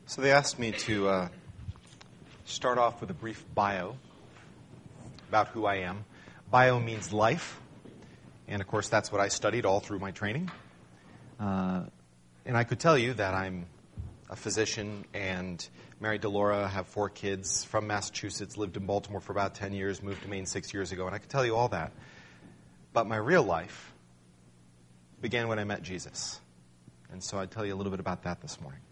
So they asked me to start off with a brief bio about who I am. Bio means life, and of course that's what I studied all through my training. And I could tell you that I'm a physician and married to Laura, have 4 kids, from Massachusetts, lived in Baltimore for about 10 years, moved to Maine 6 years ago, and I could tell you all that. But my real life began when I met Jesus. And so I'd tell you a little bit about that this morning.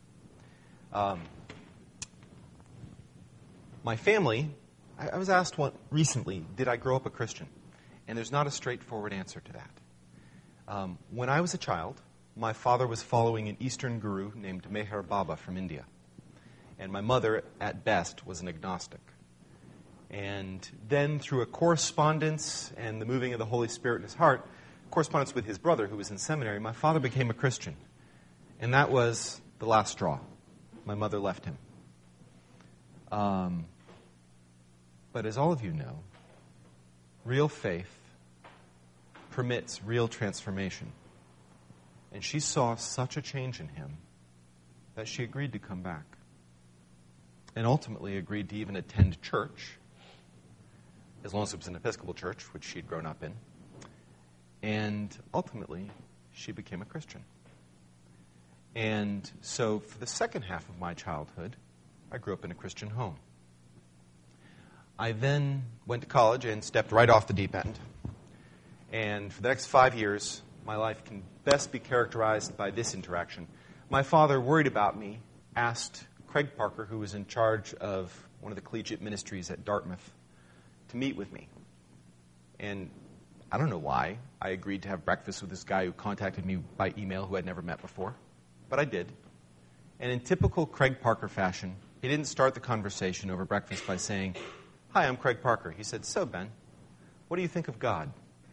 My family, I was asked recently, did I grow up a Christian? And there's not a straightforward answer to that. When I was a child, my father was following an Eastern guru named Meher Baba from India. And my mother, at best, was an agnostic. And then through a correspondence and the moving of the Holy Spirit in his heart, correspondence with his brother who was in seminary, my father became a Christian. And that was the last straw. My mother left him. But as all of you know, real faith permits real transformation. And she saw such a change in him that she agreed to come back. And ultimately agreed to even attend church, as long as it was an Episcopal church, which she'd grown up in. And ultimately, she became a Christian. And so for the second half of my childhood, I grew up in a Christian home. I then went to college and stepped right off the deep end. And for the next 5 years, my life can best be characterized by this interaction. My father, worried about me, asked Craig Parker, who was in charge of one of the collegiate ministries at Dartmouth, to meet with me. And I don't know why I agreed to have breakfast with this guy who contacted me by email who I'd never met before. But I did. And in typical Craig Parker fashion, he didn't start the conversation over breakfast by saying, "Hi, I'm Craig Parker." He said, "So, Ben, what do you think of God?"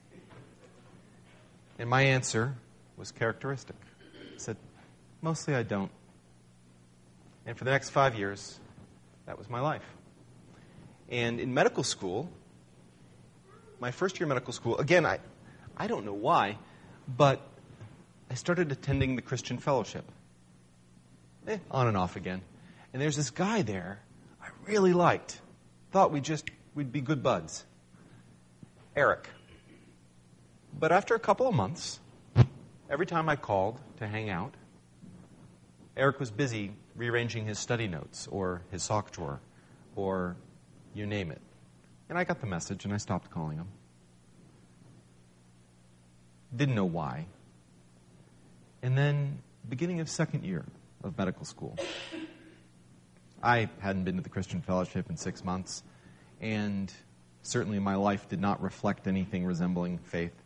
And my answer was characteristic. I said, "Mostly I don't." And for the next 5 years, that was my life. And in medical school, my first year of medical school, again, I don't know why, but I started attending the Christian Fellowship. On and off again. And there's this guy there I really liked. Thought we'd be good buds. Eric. But after a couple of months, every time I called to hang out, Eric was busy rearranging his study notes or his sock drawer or you name it. And I got the message and I stopped calling him. Didn't know why. And then, beginning of second year of medical school, I hadn't been to the Christian Fellowship in 6 months, and certainly my life did not reflect anything resembling faith.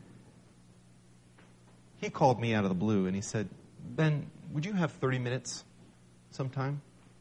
He called me out of the blue and he said, "Ben, would you have 30 minutes sometime?"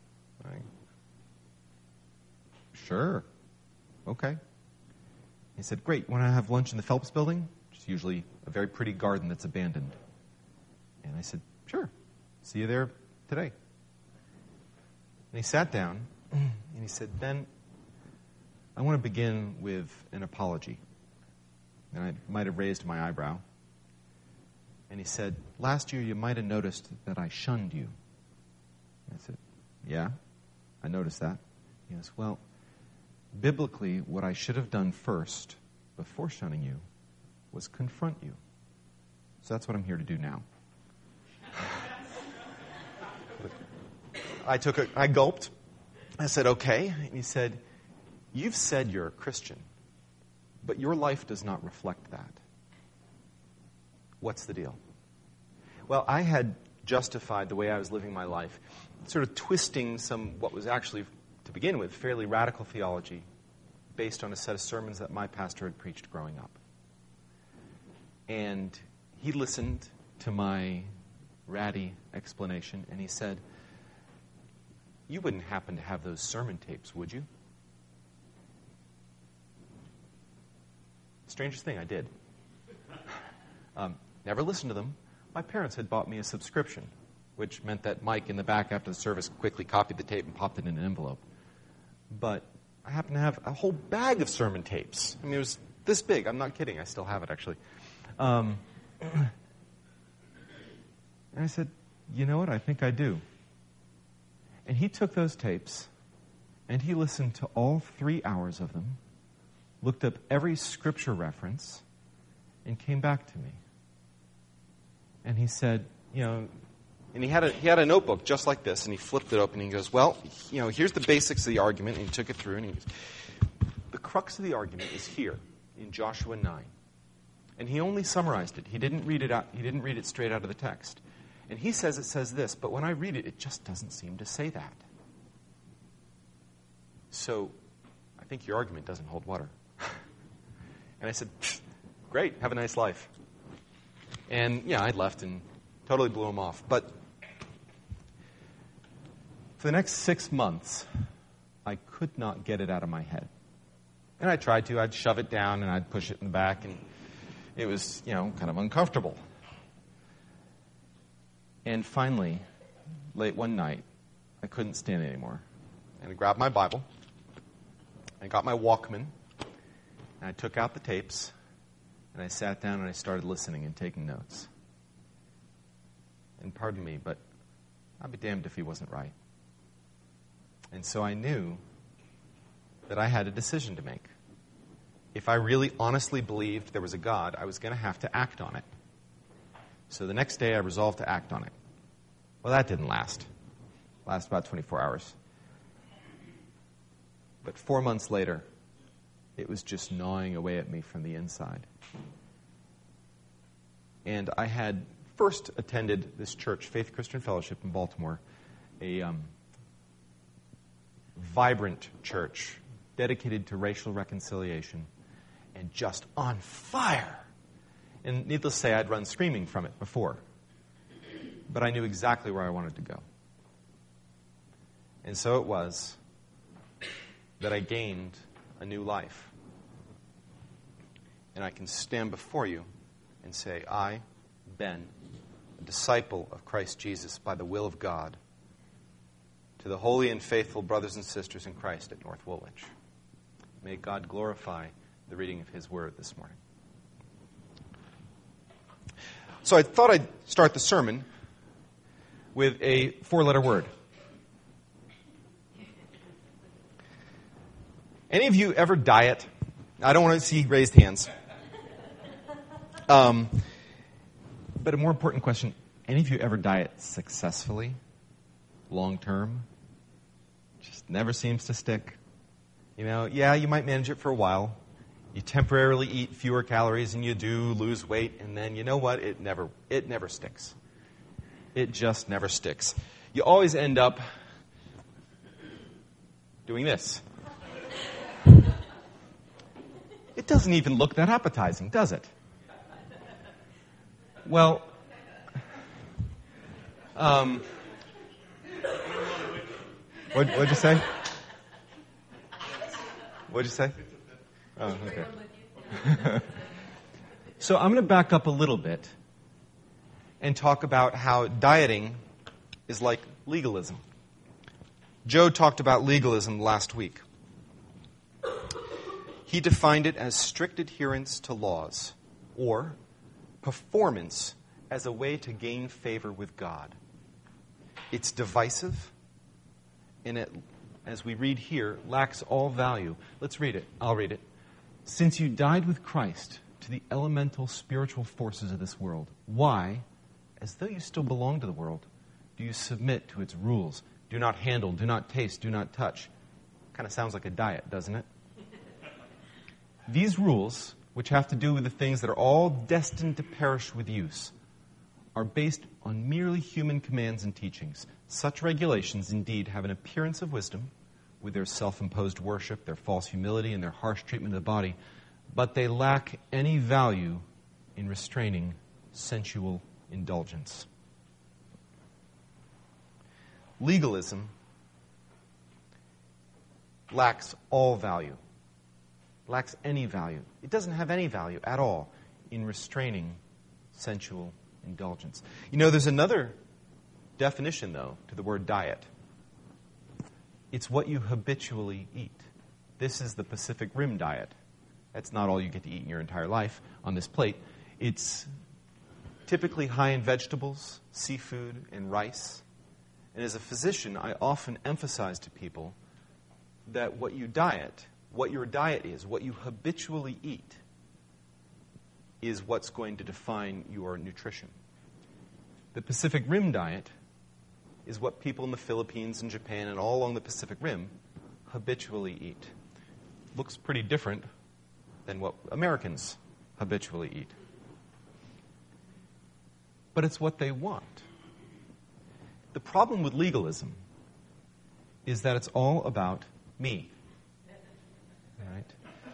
Sure. Okay. He said, "Great, want to have lunch in the Phelps building?" Which is usually a very pretty garden that's abandoned. And I said, "Sure. See you there today." And he sat down and he said, "Ben, I want to begin with an apology." And I might have raised my eyebrow. And he said, "Last year you might have noticed that I shunned you." I said, "Yeah, I noticed that." He goes, "Well, biblically, what I should have done first, before shunning you, was confront you. So that's what I'm here to do now." I gulped. I said, "Okay." And he said, "You've said you're a Christian, but your life does not reflect that. What's the deal?" Well, I had justified the way I was living my life, sort of twisting what was actually, to begin with, fairly radical theology based on a set of sermons that my pastor had preached growing up. And he listened to my ratty explanation, and he said, "You wouldn't happen to have those sermon tapes, would you?" Strangest thing, I did. Never listened to them. My parents had bought me a subscription, which meant that Mike in the back after the service quickly copied the tape and popped it in an envelope. But I happened to have a whole bag of sermon tapes. I mean, it was this big. I'm not kidding. I still have it, actually. And I said, "You know what? I think I do." And he took those tapes, and he listened to all 3 hours of them, looked up every scripture reference, and came back to me. And he said, and he had a notebook just like this, and he flipped it open, and he goes, well, here's the basics of the argument, and he took it through, and he goes, the crux of the argument is here in Joshua 9. And he only summarized it. He didn't read it out. He didn't read it straight out of the text. And he says it says this, but when I read it, it just doesn't seem to say that. So I think your argument doesn't hold water. And I said, great, have a nice life. And I left and totally blew him off. But for the next 6 months, I could not get it out of my head. And I tried to. I'd shove it down and I'd push it in the back, and it was, kind of uncomfortable. And finally, late one night, I couldn't stand it anymore. And I grabbed my Bible, I got my Walkman, and I took out the tapes, and I sat down and I started listening and taking notes. And pardon me, but I'd be damned if he wasn't right. And so I knew that I had a decision to make. If I really honestly believed there was a God, I was going to have to act on it. So the next day I resolved to act on it. Well, that didn't last. It lasted about 24 hours. But 4 months later, it was just gnawing away at me from the inside. And I had first attended this church, Faith Christian Fellowship in Baltimore, a vibrant church dedicated to racial reconciliation and just on fire. And needless to say, I'd run screaming from it before. But I knew exactly where I wanted to go. And so it was that I gained a new life. And I can stand before you and say, I, Ben, a disciple of Christ Jesus by the will of God, to the holy and faithful brothers and sisters in Christ at North Woolwich. May God glorify the reading of His Word this morning. So I thought I'd start the sermon with a 4-letter word. Any of you ever diet? I don't want to see raised hands. But a more important question, any of you ever diet successfully, long term? Just never seems to stick. You might manage it for a while. You temporarily eat fewer calories and you do lose weight, and then you know what? It never sticks. It just never sticks. You always end up doing this. It doesn't even look that appetizing, does it? Well, what'd you say? What'd you say? Oh, okay. So I'm going to back up a little bit and talk about how dieting is like legalism. Joe talked about legalism last week. He defined it as strict adherence to laws or performance as a way to gain favor with God. It's divisive, and it, as we read here, lacks all value. Let's read it. I'll read it. Since you died with Christ to the elemental spiritual forces of this world, why, as though you still belong to the world, do you submit to its rules? Do not handle, do not taste, do not touch. Kind of sounds like a diet, doesn't it? These rules, which have to do with the things that are all destined to perish with use, are based on merely human commands and teachings. Such regulations, indeed, have an appearance of wisdom, with their self-imposed worship, their false humility, and their harsh treatment of the body, but they lack any value in restraining sensual indulgence. Legalism lacks all value, lacks any value. It doesn't have any value at all in restraining sensual indulgence. There's another definition, though, to the word diet. It's what you habitually eat. This is the Pacific Rim diet. That's not all you get to eat in your entire life on this plate. It's typically high in vegetables, seafood, and rice. And as a physician, I often emphasize to people that what your diet is, what you habitually eat, is what's going to define your nutrition. The Pacific Rim diet is what people in the Philippines and Japan and all along the Pacific Rim habitually eat. Looks pretty different than what Americans habitually eat. But it's what they want. The problem with legalism is that it's all about me. Right?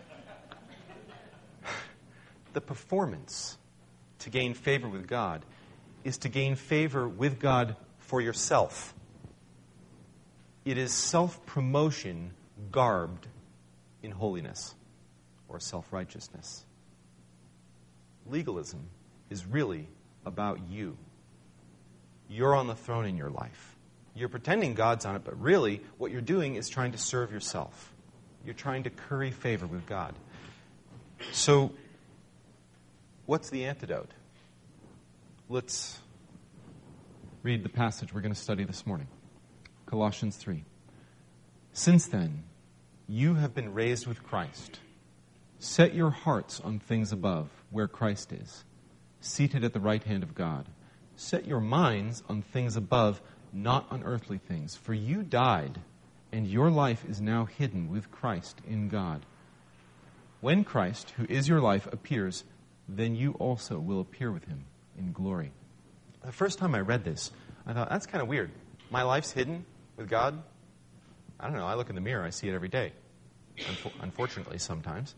The performance to gain favor with God is to gain favor with God for yourself. It is self-promotion garbed in holiness or self-righteousness. Legalism is really about you. You're on the throne in your life. You're pretending God's on it, but really what you're doing is trying to serve yourself. You're trying to curry favor with God. So, what's the antidote? Let's read the passage we're going to study this morning. Colossians 3. Since then, you have been raised with Christ. Set your hearts on things above, where Christ is, seated at the right hand of God. Set your minds on things above, not on earthly things. For you died, and your life is now hidden with Christ in God. When Christ, who is your life, appears, then you also will appear with him in glory. The first time I read this, I thought, that's kind of weird. My life's hidden with God? I don't know. I look in the mirror. I see it every day. Unfortunately, sometimes.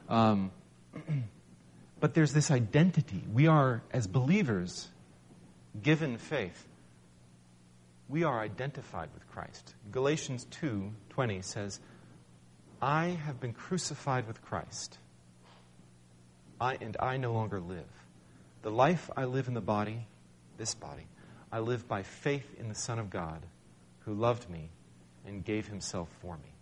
But there's this identity. We are, as believers, given faith. We are identified with Christ. Galatians 2:20 says, I have been crucified with Christ. I no longer live. The life I live in the body, this body, I live by faith in the Son of God, who loved me and gave himself for me.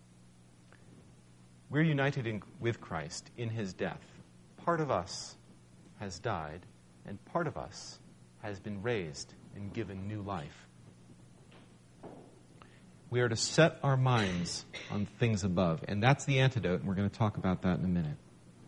We're united with Christ in his death. Part of us has died, and part of us has been raised and given new life. We are to set our minds on things above, and that's the antidote, and we're going to talk about that in a minute.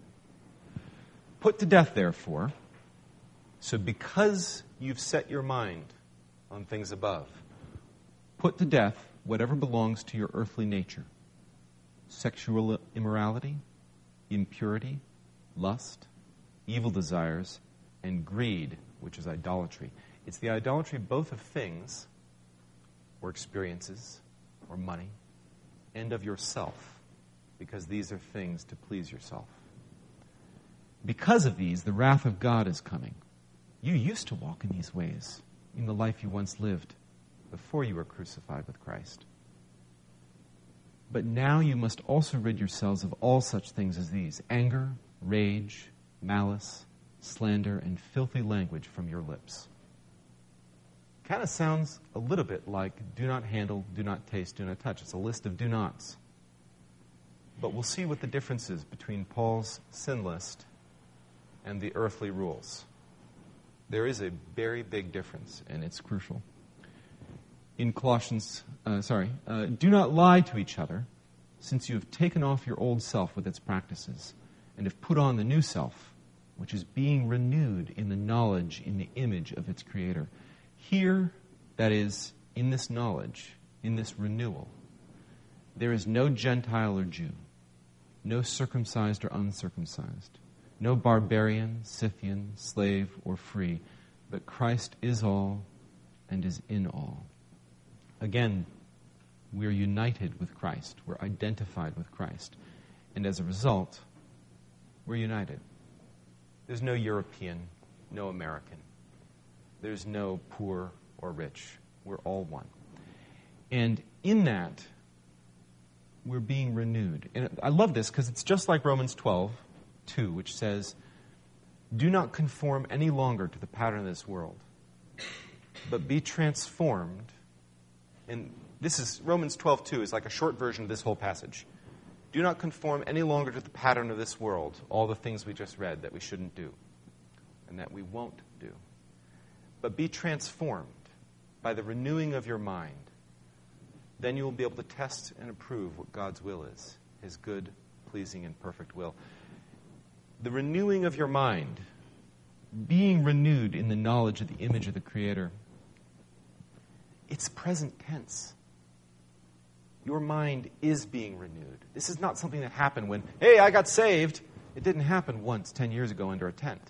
Put to death, therefore, so because you've set your mind on things above, put to death whatever belongs to your earthly nature: sexual immorality, impurity, lust, evil desires, and greed, which is idolatry. It's the idolatry both of things, or experiences, or money, and of yourself, because these are things to please yourself. Because of these, the wrath of God is coming. You used to walk in these ways in the life you once lived before you were crucified with Christ. But now you must also rid yourselves of all such things as these: anger, rage, malice, slander, and filthy language from your lips. Kind of sounds a little bit like do not handle, do not taste, do not touch. It's a list of do nots. But we'll see what the difference is between Paul's sin list and the earthly rules. There is a very big difference, and it's crucial. In Colossians, do not lie to each other, since you have taken off your old self with its practices, and have put on the new self, which is being renewed in the knowledge, in the image of its Creator. Here, that is, in this knowledge, in this renewal, there is no Gentile or Jew, no circumcised or uncircumcised, no barbarian, Scythian, slave, or free, but Christ is all and is in all. Again, we're united with Christ. We're identified with Christ. And as a result, we're united. There's no European, no American. There's no poor or rich. We're all one. And in that, we're being renewed. And I love this because it's just like Romans 12:2, which says, do not conform any longer to the pattern of this world, but be transformed. And this is, Romans 12:2 is like a short version of this whole passage. Do not conform any longer to the pattern of this world, all the things we just read that we shouldn't do and that we won't do. But be transformed by the renewing of your mind, then you will be able to test and approve what God's will is, his good, pleasing, and perfect will. The renewing of your mind, being renewed in the knowledge of the image of the Creator, it's present tense. Your mind is being renewed. This is not something that happened when, hey, I got saved. It didn't happen once 10 years ago under a tent.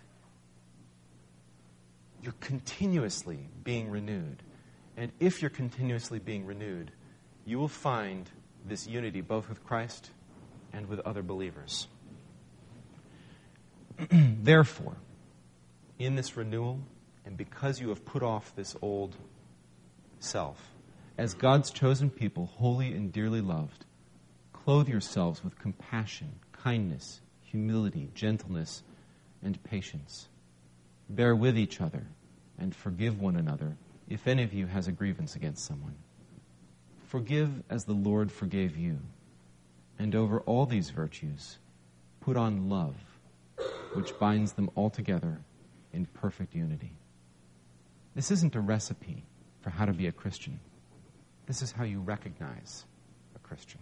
You're continuously being renewed. And if you're continuously being renewed, you will find this unity both with Christ and with other believers. Therefore, in this renewal, and because you have put off this old self, as God's chosen people, holy and dearly loved, clothe yourselves with compassion, kindness, humility, gentleness, and patience. Bear with each other and forgive one another if any of you has a grievance against someone. Forgive as the Lord forgave you. And over all these virtues, put on love, which binds them all together in perfect unity. This isn't a recipe for how to be a Christian. This is how you recognize a Christian.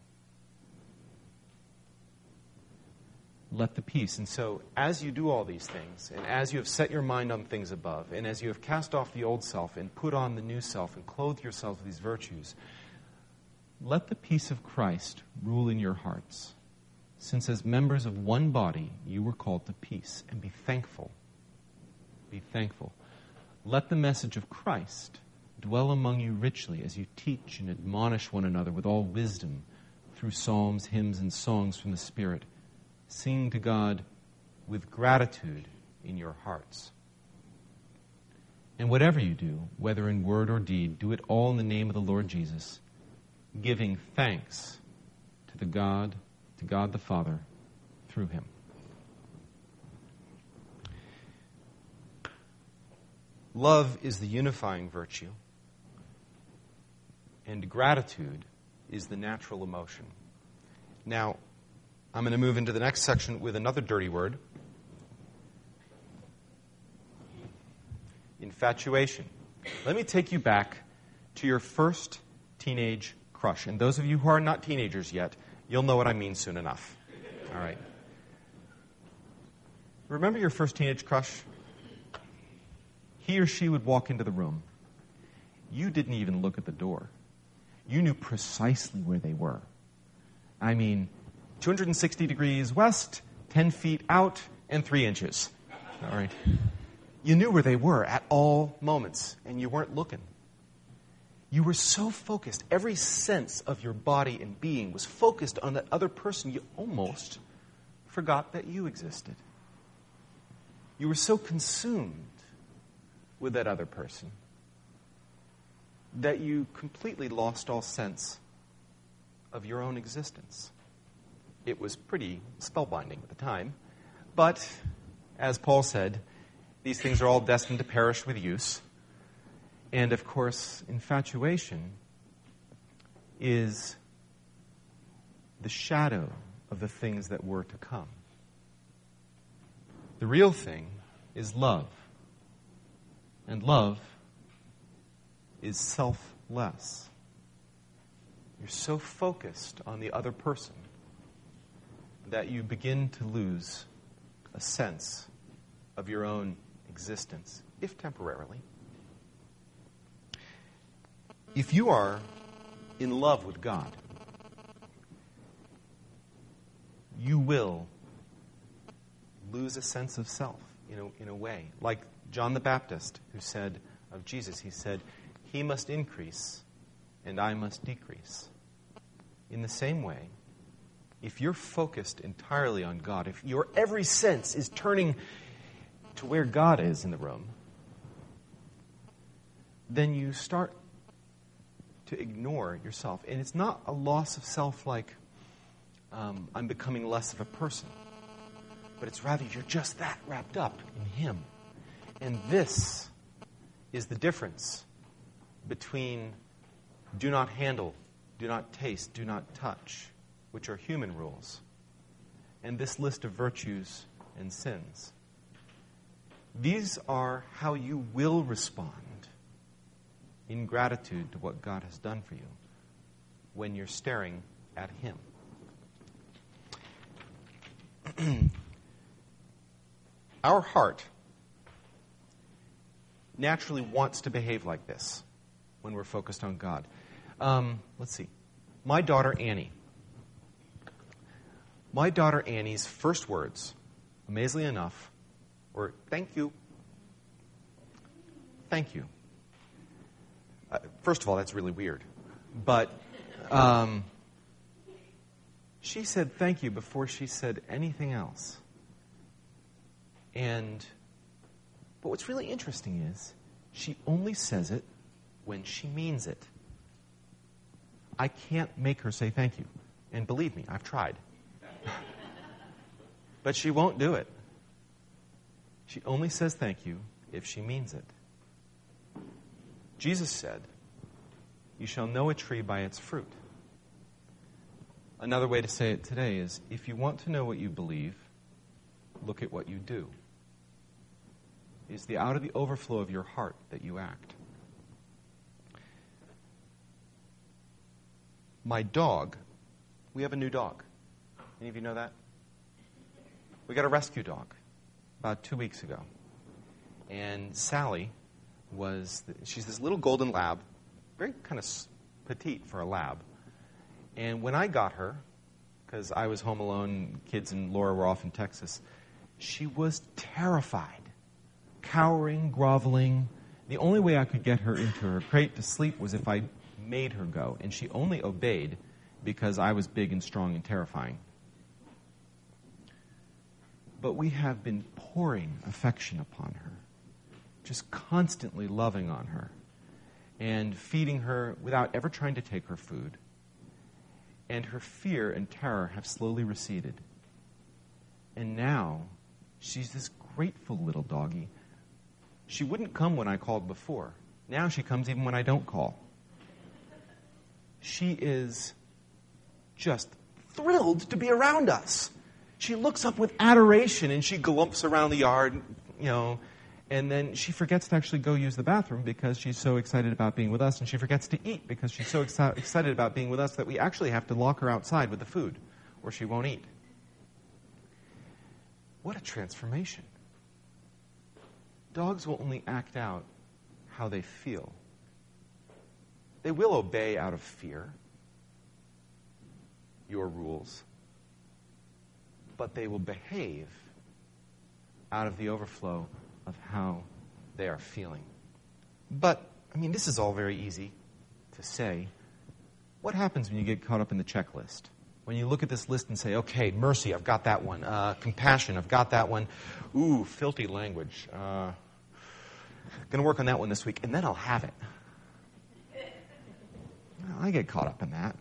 Let the peace. And so, as you do all these things, and as you have set your mind on things above, and as you have cast off the old self and put on the new self and clothed yourselves with these virtues, let the peace of Christ rule in your hearts, since as members of one body you were called to peace, and be thankful. Be thankful. Let the message of Christ dwell among you richly as you teach and admonish one another with all wisdom through psalms, hymns, and songs from the Spirit, singing to God with gratitude in your hearts. And whatever you do, whether in word or deed, do it all in the name of the Lord Jesus, giving thanks to God the Father through him. Love is the unifying virtue, and gratitude is the natural emotion. Now, I'm going to move into the next section with another dirty word. Infatuation. Let me take you back to your first teenage crush. And those of you who are not teenagers yet, you'll know what I mean soon enough. All right. Remember your first teenage crush? He or she would walk into the room. You didn't even look at the door. You knew precisely where they were. I mean, 260 degrees west, 10 feet out, and 3 inches. All right. You knew where they were at all moments, and you weren't looking. You were so focused. Every sense of your body and being was focused on that other person. You almost forgot that you existed. You were so consumed with that other person that you completely lost all sense of your own existence. It was pretty spellbinding at the time, but as Paul said, these things are all destined to perish with use. And of course, infatuation is the shadow of the things that were to come. The real thing is love. And love is selfless. You're so focused on the other person that you begin to lose a sense of your own existence, if temporarily. If you are in love with God, you will lose a sense of self in a way. Like John the Baptist, who said of Jesus, he said, "He must increase and I must decrease." In the same way, if you're focused entirely on God, if your every sense is turning to where God is in the room, then you start to ignore yourself. And it's not a loss of self like I'm becoming less of a person, but it's rather you're just that wrapped up in Him. And this is the difference between do not handle, do not taste, do not touch, which are human rules, and this list of virtues and sins. These are how you will respond in gratitude to what God has done for you when you're staring at Him. Our heart naturally wants to behave like this when we're focused on God. Let's see. My daughter Annie. My daughter Annie's first words, amazingly enough, were, "Thank you." Thank you. First of all, that's really weird. But she said thank you before she said anything else. But what's really interesting is she only says it when she means it. I can't make her say thank you. And believe me, I've tried. But she won't do it. She only says thank you if she means it. Jesus said, "You shall know a tree by its fruit." Another way to say it today is, if you want to know what you believe, look at what you do. It's out of the overflow of your heart that you act. My dog, we have a new dog. Any of you know that? We got a rescue dog about 2 weeks ago. And Sally she's this little golden lab, very kind of petite for a lab. And when I got her, because I was home alone, kids and Laura were off in Texas, she was terrified, cowering, groveling. The only way I could get her into her crate to sleep was if I made her go. And she only obeyed because I was big and strong and terrifying. But we have been pouring affection upon her, just constantly loving on her and feeding her without ever trying to take her food. And her fear and terror have slowly receded. And now, she's this grateful little doggie. She wouldn't come when I called before. Now she comes even when I don't call. She is just thrilled to be around us. She looks up with adoration and she galumps around the yard, and then she forgets to actually go use the bathroom because she's so excited about being with us, and she forgets to eat because she's so excited about being with us that we actually have to lock her outside with the food or she won't eat. What a transformation. Dogs will only act out how they feel. They will obey out of fear your rules, but they will behave out of the overflow of how they are feeling. But, this is all very easy to say. What happens when you get caught up in the checklist? When you look at this list and say, okay, mercy, I've got that one. Compassion, I've got that one. Ooh, filthy language. Going to work on that one this week, and then I'll have it. Well, I get caught up in that.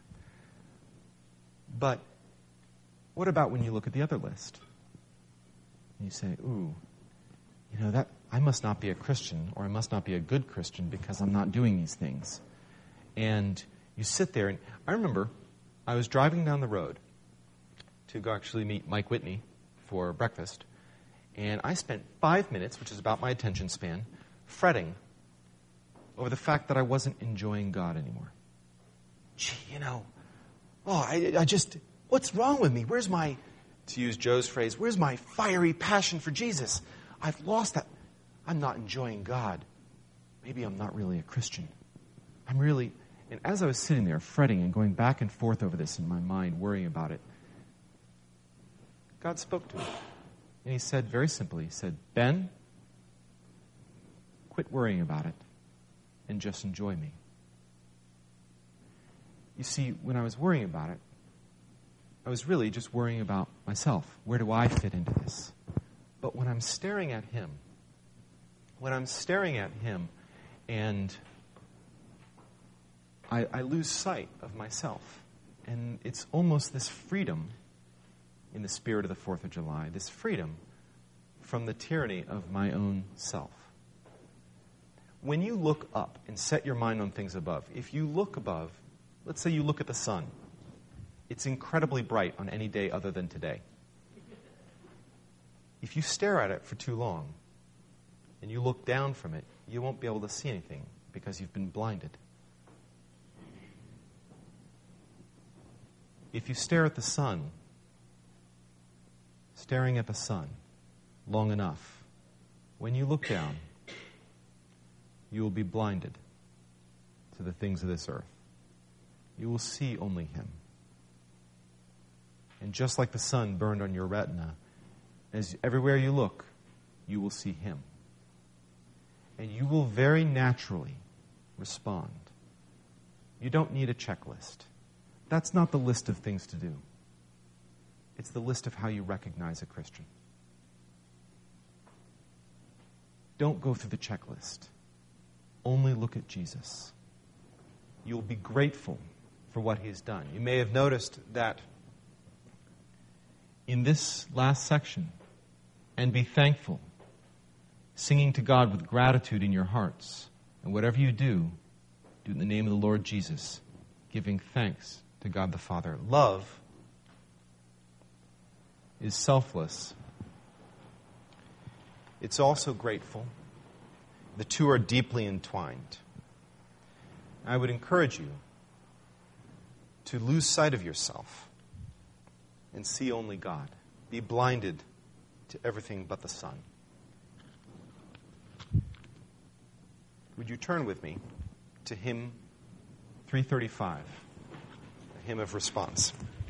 But what about when you look at the other list? And you say, ooh, that I must not be a Christian, or I must not be a good Christian because I'm not doing these things. And you sit there, and I remember I was driving down the road to go actually meet Mike Whitney for breakfast, and I spent 5 minutes, which is about my attention span, fretting over the fact that I wasn't enjoying God anymore. Gee, what's wrong with me? Where's my, to use Joe's phrase, where's my fiery passion for Jesus? I've lost that. I'm not enjoying God. Maybe I'm not really a Christian. And as I was sitting there fretting and going back and forth over this in my mind, worrying about it, God spoke to me. And He said very simply, He said, Ben, quit worrying about it and just enjoy me. You see, when I was worrying about it, I was really just worrying about myself. Where do I fit into this? But when I'm staring at Him, and I lose sight of myself. And it's almost this freedom in the spirit of the 4th of July, this freedom from the tyranny of my own self. When you look up and set your mind on things above, if you look above, let's say you look at the sun, it's incredibly bright on any day other than today. If you stare at it for too long and you look down from it, you won't be able to see anything because you've been blinded. If you stare at the sun, staring at the sun long enough, when you look down, you will be blinded to the things of this earth. You will see only Him. And just like the sun burned on your retina, as everywhere you look, you will see Him. And you will very naturally respond. You don't need a checklist. That's not the list of things to do. It's the list of how you recognize a Christian. Don't go through the checklist. Only look at Jesus. You'll be grateful for what He's done. You may have noticed that in this last section, and be thankful, singing to God with gratitude in your hearts. And whatever you do, do it in the name of the Lord Jesus, giving thanks to God the Father. Love is selfless. It's also grateful. The two are deeply entwined. I would encourage you to lose sight of yourself and see only God. Be blinded to everything but the sun. Would you turn with me to hymn 335, a hymn of response?